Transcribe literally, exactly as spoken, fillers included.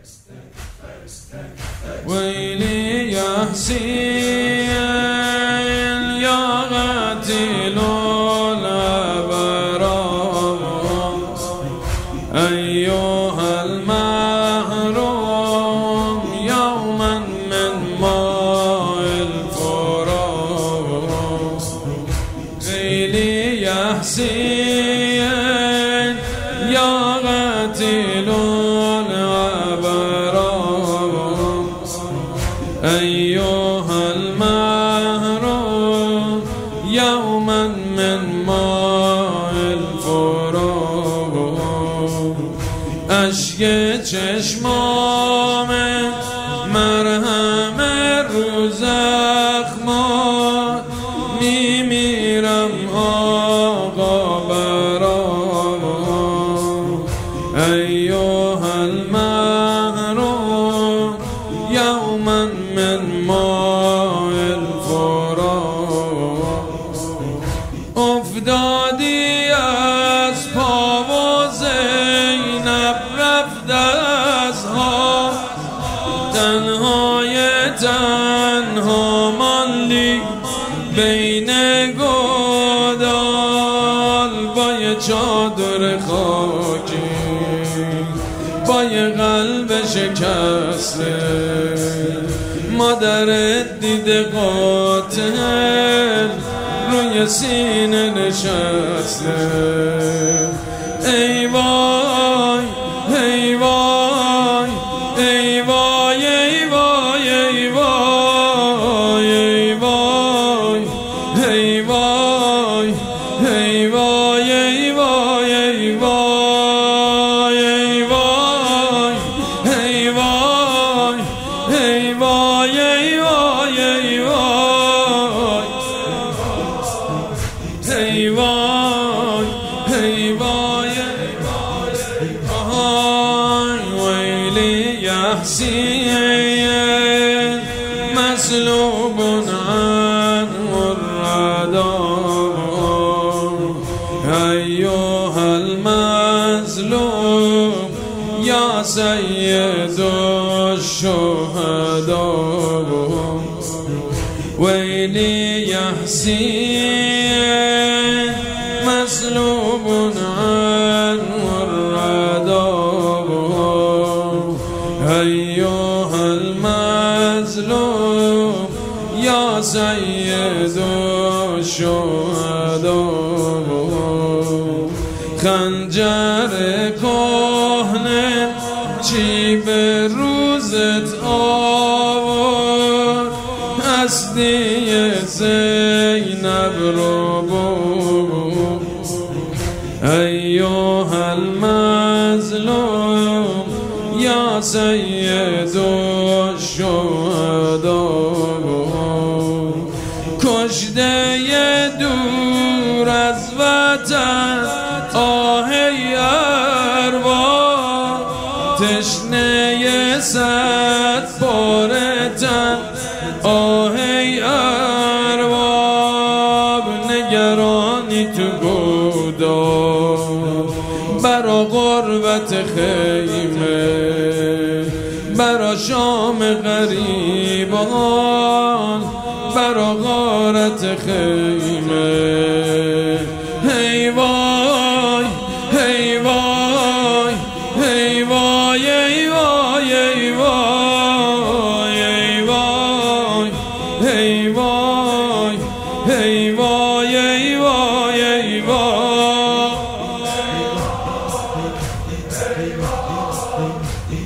ويلي يا حسين يا قتيل الأبرار أيها المحروم يوما من ماء الفرات ويلي يا حسين يا قتيل أيها المحروم يوما من ماء الفرات اشک چشمام مرهم رو زخمات میمیرم آقا برام أيها المحروم يوما من ماء الفرات افتادی از پا و زینب رفت از ها تنهای تنها ماندی بین گودال با یه چادر خاکی با یه قلب شکسته مادرت دیده قاتل روی سینه نشسته ای وای ای وای ای وای ای وای ای وای ای وای ای وای ای وای ای وای ای وای ای وای ای وای ای وای ای وای ای وای ای وای ای وای ویلی یا حسین مسلوب عنه الردار أيها المظلوم يا سيد الشهداء ويلي يا حسين مسلوب عنه الردار أيها المظلوم يا سيد الشهداء خنجر کهنه چی به روزت آورد هستی زینب رو بود أيها المظلوم يا سيد الشهداء کشته دور از وطن آهی ارباب تشنه صد باره تن آهی ارباب نگرانی تو گودال برا غربت خیمه برا شام غریبان برا غارت خیمه ای وای ای وای ای وای ای وای ای وای ای وای ای وای ای وای ای وای ای وای